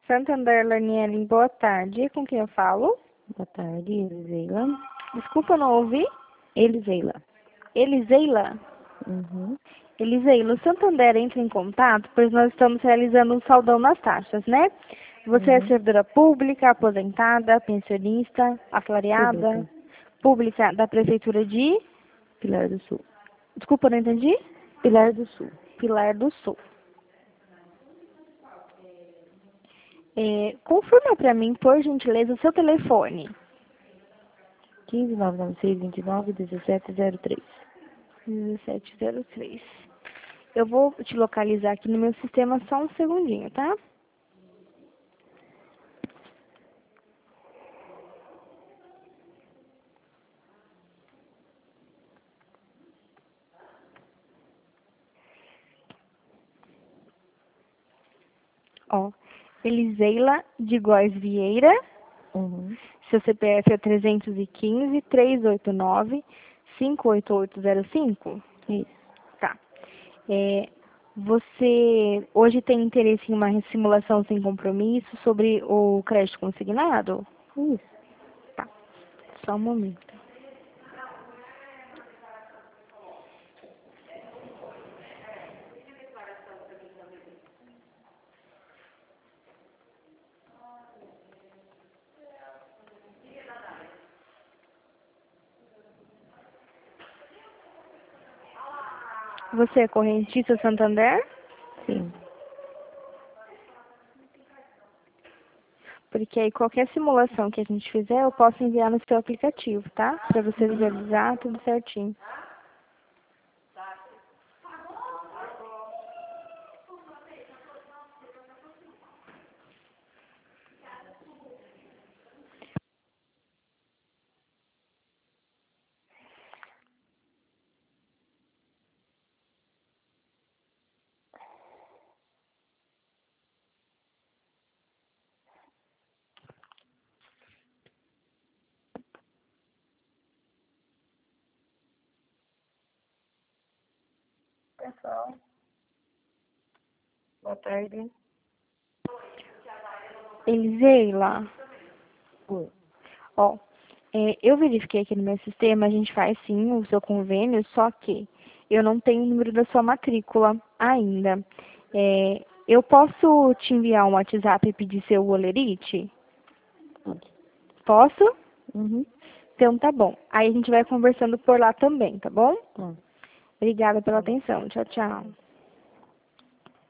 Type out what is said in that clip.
Santander Laniele, boa tarde. Com quem eu falo? Boa tarde, Eliseila. Desculpa, eu não ouvi. Eliseila. Eliseila? Uhum. Eliseila, o Santander entra em contato, pois nós estamos realizando um saldão nas taxas, né? Você é Uhum. servidora pública, aposentada, pensionista, assalariada, Pública. pública da Prefeitura de... Pilar do Sul. Desculpa, eu não entendi. Pilar do Sul. Pilar do Sul. Confirma para mim, por gentileza, o seu telefone. 15996291703. 1703. Eu vou te localizar aqui no meu sistema só um segundinho, tá? Ó, Eliseila de Góes Vieira, Uhum. seu CPF é 315-389-58805? Isso. Tá. Você hoje tem interesse em uma simulação sem compromisso sobre o crédito consignado? Isso. Tá, só um momento. Você é correntista Santander? Sim. Porque aí qualquer simulação que a gente fizer, eu posso enviar no seu aplicativo, tá? Pra você visualizar tudo certinho. Pessoal, boa tarde. Eliseila, Oi. ó, eu verifiquei aqui no meu sistema, a gente faz sim o seu convênio, só que eu não tenho o número da sua matrícula ainda. Eu posso te enviar um WhatsApp e pedir seu olerite? Pode. Posso? Uhum. Então tá bom. Aí a gente vai conversando por lá também, tá bom? Tá. Obrigada pela Tá bom. atenção. Tchau, tchau.